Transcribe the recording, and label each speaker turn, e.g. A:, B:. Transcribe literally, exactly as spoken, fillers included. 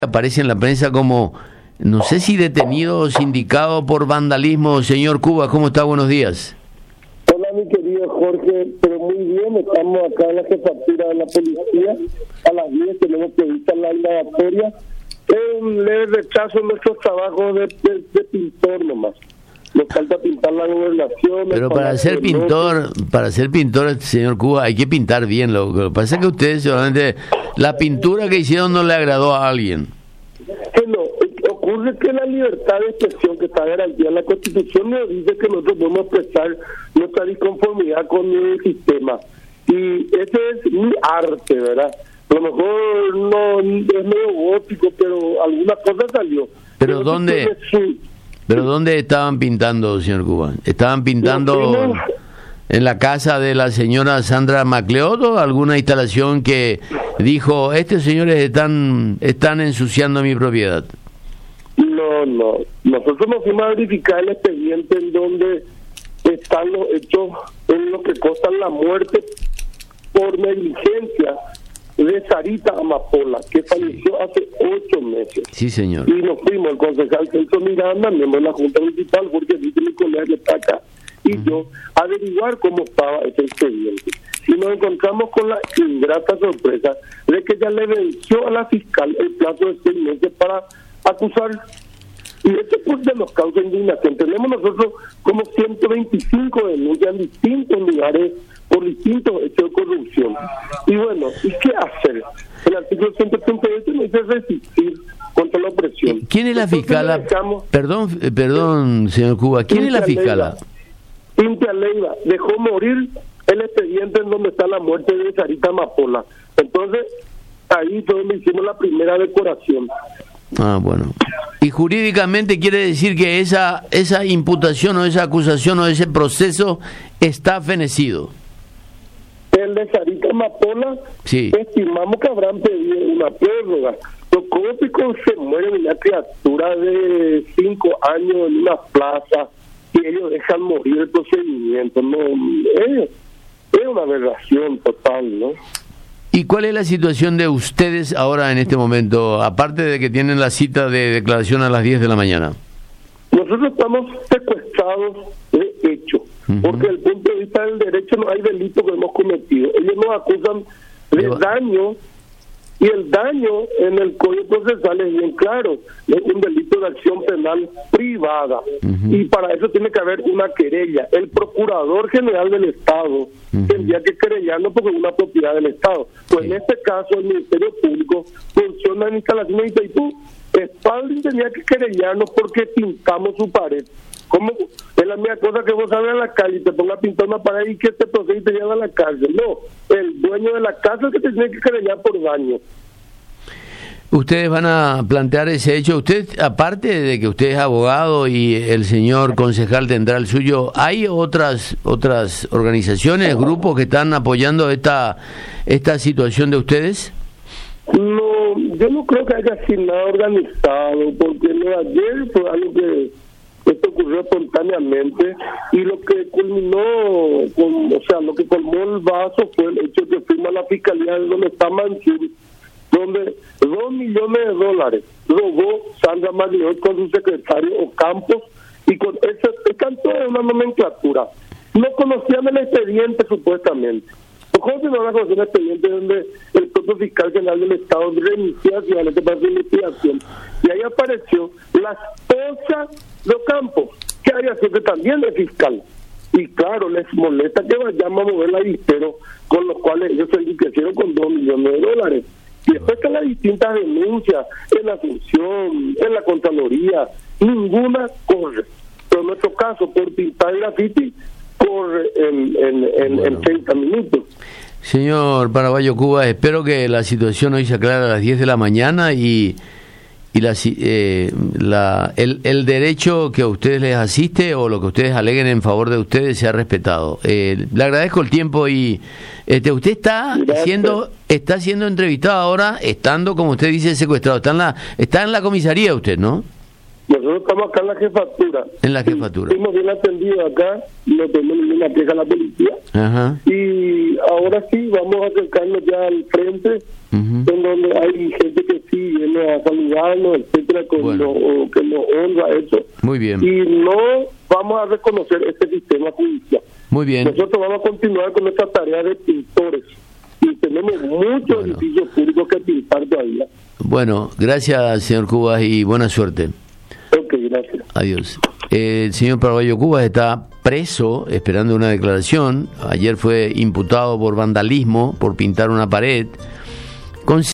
A: Aparece en la prensa como, no sé si detenido o sindicado por vandalismo. Señor Cuba, ¿cómo está? Buenos días.
B: Hola, mi querido Jorge, pero muy bien, estamos acá en la jefatura de la policía, a las diez tenemos que visitar la indagatoria. Es un leve rechazo en nuestros trabajos de, de, de pintor nomás. Nos falta pintar la gobernación.
A: Pero para ser pintor, para ser pintor, señor Cuba, hay que pintar bien. Lo que pasa es que ustedes seguramente la pintura que hicieron no le agradó a alguien.
B: Que no, ocurre que la libertad de expresión que está garantida en la Constitución nos dice que nosotros podemos expresar nuestra disconformidad con el sistema. Y ese es mi arte, ¿verdad? A lo mejor no es medio gótico, pero alguna cosa salió.
A: Pero, pero ¿dónde? ¿Pero dónde estaban pintando, señor Cuba? ¿Estaban pintando en la casa de la señora Sandra MacLeod o alguna instalación que dijo, estos señores están están ensuciando mi propiedad?
B: No, no. Nosotros nos fuimos a verificar el expediente en donde están los hechos en los que costan la muerte por negligencia de Sarita Amapola, que falleció hace ocho meses.
A: Sí, señor.
B: Y nos fuimos, el concejal Celso Miranda, miembro de la Junta Municipal, porque dice mi colega que está acá, y uh-huh. yo, a averiguar cómo estaba ese expediente. Y nos encontramos con la ingrata sorpresa de que ya le venció a la fiscal el plazo de seis meses para acusar. Y eso pues de nos causa indignación. Tenemos nosotros como ciento veinticinco denuncias en distintos lugares por distintos hechos de corrupción. Y bueno, ¿y qué hacer? El artículo ciento treinta y ocho nos dice resistir contra la opresión.
A: ¿Quién es la fiscala? Perdón, perdón, señor Cuba, ¿quién es la fiscala?
B: Cintia Leiva dejó morir el expediente en donde está la muerte de Sarita Amapola. Entonces, ahí fue donde hicimos la primera decoración.
A: Ah, bueno. Y jurídicamente quiere decir que esa esa imputación o esa acusación o ese proceso está fenecido.
B: El de Sarita Amapola,
A: sí.
B: Estimamos que habrán pedido una prórroga. Pero ¿cómo se muere una criatura de cinco años en una plaza y ellos dejan morir el procedimiento? No, es, es una aberración total, ¿no?
A: ¿Y cuál es la situación de ustedes ahora en este momento, aparte de que tienen la cita de declaración a las diez de la mañana?
B: Nosotros estamos secuestrados de hecho, uh-huh. porque desde el punto de vista del derecho no hay delito que hemos cometido. Ellos nos acusan de Yo... daño, y el daño en el Código Procesal es bien claro, es un delito de acción penal privada, uh-huh. y para eso tiene que haber una querella. El Procurador General del Estado uh-huh. tendría que querellarlo porque es una propiedad del Estado. Pues sí. En este caso el Ministerio Público funciona en instalaciones de Itaipú. Spalding tenía que querellarnos porque pintamos su pared. ¿Cómo? Es la misma cosa que vos salgas a la calle y te pongas a pintar una pared y que te procede y te llevan a la cárcel. No, el dueño de la casa es que te tiene que querellar por daño.
A: Ustedes van a plantear ese hecho. Usted, aparte de que usted es abogado y el señor concejal tendrá el suyo, ¿hay otras otras organizaciones, grupos que están apoyando esta esta situación de ustedes?
B: No, yo no creo que haya sido nada organizado, porque lo de ayer fue algo que esto ocurrió espontáneamente y lo que culminó, con, o sea, lo que colmó el vaso fue el hecho que firma la fiscalía de donde está Mansur, donde dos millones de dólares robó Sandra MacLeod con su secretario Ocampos, y con ese canto de una nomenclatura. No conocían el expediente supuestamente. ¿Cómo se no van a conocer el expediente donde el propio fiscal general del Estado remitía hacia este para su investigación? Y ahí apareció la esposa de Ocampos, que había sido también es fiscal. Y claro, les molesta que vayamos a mover la Vistero, con los cuales ellos se enriquecieron con dos millones de dólares. Y después que las distintas denuncias en la función, en la Contraloría, ninguna corre. Pero en nuestro caso, por pintar el graffiti, corre en, en, en, bueno. en treinta minutos.
A: Señor Paraguayo Cuba, espero que la situación hoy se aclare a las diez de la mañana y y la, eh, la el, el derecho que a ustedes les asiste o lo que ustedes aleguen en favor de ustedes sea respetado. Eh, le agradezco el tiempo y este usted está Gracias. siendo está siendo entrevistado ahora estando, como usted dice, secuestrado. Está en la está en la comisaría usted, ¿no?
B: Nosotros estamos acá en la jefatura.
A: En la jefatura.
B: Fuimos bien atendidos acá, no tenemos ninguna queja a la policía.
A: Ajá.
B: Y ahora sí, vamos a acercarnos ya al frente, uh-huh. en donde hay gente que sí viene a saludarnos, etcétera, con
A: bueno.
B: lo, o que nos honra eso.
A: Muy bien.
B: Y no vamos a reconocer este sistema judicial.
A: Muy bien.
B: Nosotros vamos a continuar con nuestra tarea de pintores. Y tenemos muchos bueno. edificios públicos que pintar todavía.
A: Bueno, gracias, señor Cubas, y buena suerte.
B: Ok, gracias.
A: Adiós. Eh, el señor Paraguayo Cubas está preso, esperando una declaración. Ayer fue imputado por vandalismo, por pintar una pared. Con